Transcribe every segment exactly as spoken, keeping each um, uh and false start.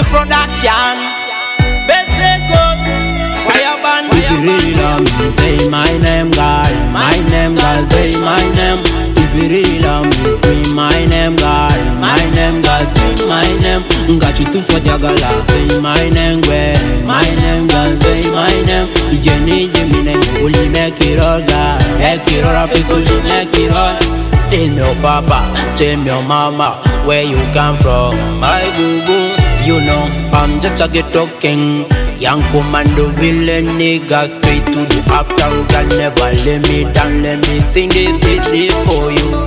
production. Birthday goes fire band. If you really love me, say my name, girl. My name, girl, say my name. If you really love me, scream my name, girl. My name, girl, scream my name. Got you too for jagala. Say my name, girl. My name, girl, say my name. Jenny, Jimmy, name, only make it all, girl. Make it all, only make it all. Tell me your papa, tell me your mama, where you come from, my boo boo. You know, I'm just a get talking. Young commando villain nigga, straight to the uptown. Girl, never let me down, let me sing this beat for you.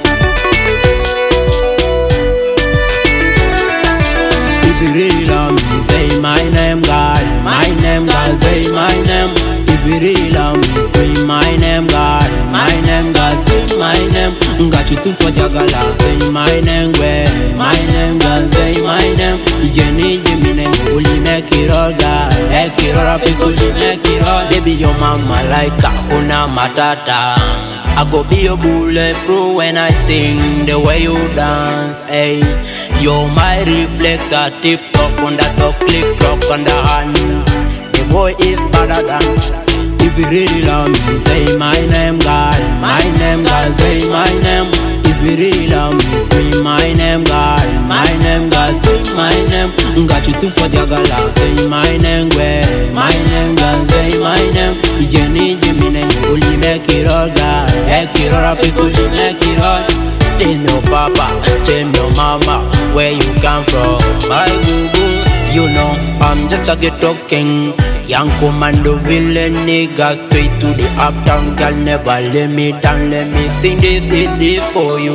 If you really love me, say my name, girl. My name, girl, say my name. If you really love me, scream my name, girl. My name, girl, scream my name. Got you too for jagala. Say my name, girl. My name, girl, say my name. Jenny, Jimmy, name, only make it all, girl. Make it all, only make it all. Baby, your mama like Hakuna Matata. I go be a bulletproof when I sing the way you dance, ayy. You're my reflector, tip top on the top, click clock on the hand. The boy is better than. If you really love me, say my name, girl. My name, girl, say my name. If you really love me, scream my name, girl. My name, girl, scream my name. Got you too for jagala. Say my name, girl. My name, girl, say my name. Jenny, Jimmy, name, only make it all, girl. Make it all, only make it all. Tell me your papa, tell me your mama, where you come from, my boo boo. You know, I'm just a get talking. Young commando villain nigga, straight to the uptown. Girl, never let me down, let me sing this beat for you.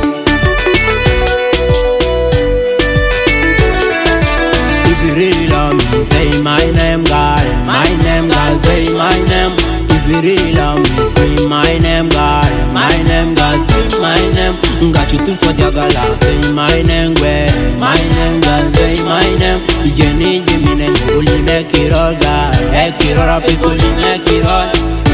If you really love me, say my name, girl. My name, girl, say my name. If you really love me, scream my name, girl. My name, girl, scream my name. Got you too for jagala. Say my name, girl. My name, girl, say my name. Jenny, Jimmy, name, only make it all, girl. Make it all, only make it all.